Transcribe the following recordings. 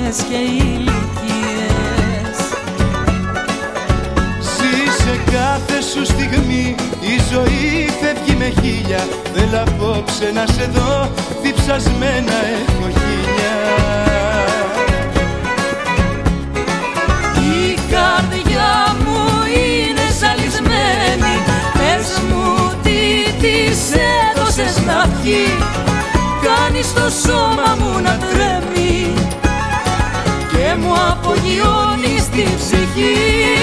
γλώσσες και ηλικίες. Σε κάθε σου στιγμή η ζωή φεύγει με χίλια. Θέλω απόψε να σε δω, διψασμένα έχω χίλια. Η καρδιά μου είναι ζαλισμένη, πες μου τι της έδωσες να πιει. Κάνεις το σώμα μου να τρέμει και μου απογειώνεις την ψυχή.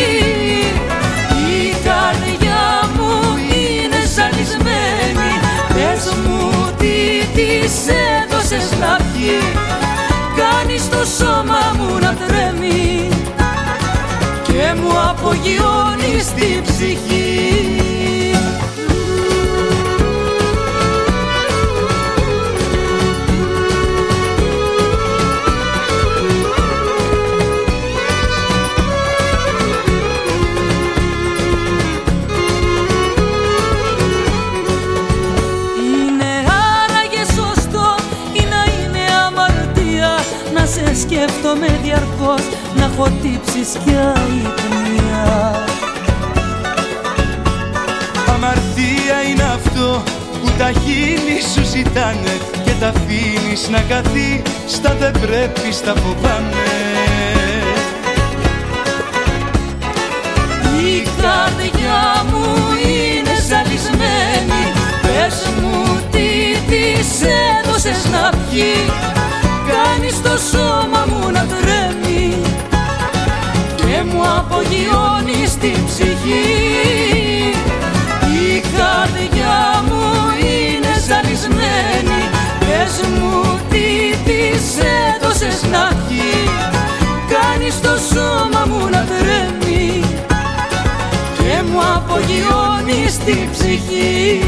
Η καρδιά μου είναι ζαλισμένη, πες μου τι της έδωσες να πιει. Κάνεις το σώμα μου να τρέμει και μου απογειώνεις την ψυχή. Σε σκέφτομαι διαρκώς, να έχω τύψεις κι αϊπνία. Αμαρτία είναι αυτό που τα χείλη σου ζητάνε και τα αφήνεις να καθεί στα δεν πρέπει, στα φοβάμαι. Η καρδιά μου είναι ζαλισμένη, πες μου τι της έδωσες να πιει. Κάνεις το σώμα μου να τρέμει και μου απογειώνεις την ψυχή. Η καρδιά μου είναι ζαλισμένη, πες μου τι της έδωσες να πιει. Κάνεις το σώμα μου να τρέμει και μου απογειώνεις την ψυχή.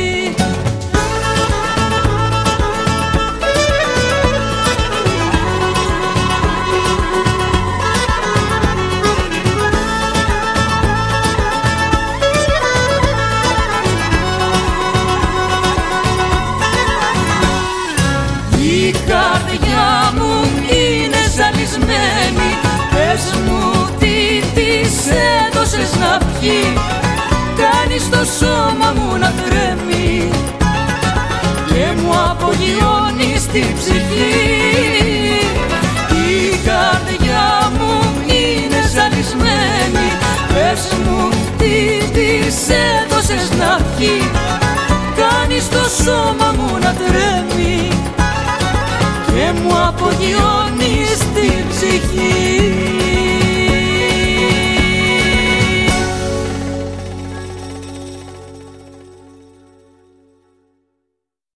Η καρδιά μου είναι ζαλισμένη, πες μου τι της έδωσες να πιει. Κάνεις το σώμα μου να τρέμει και μου απογειώνεις την ψυχή. Η καρδιά μου είναι ζαλισμένη, πες μου τι της έδωσες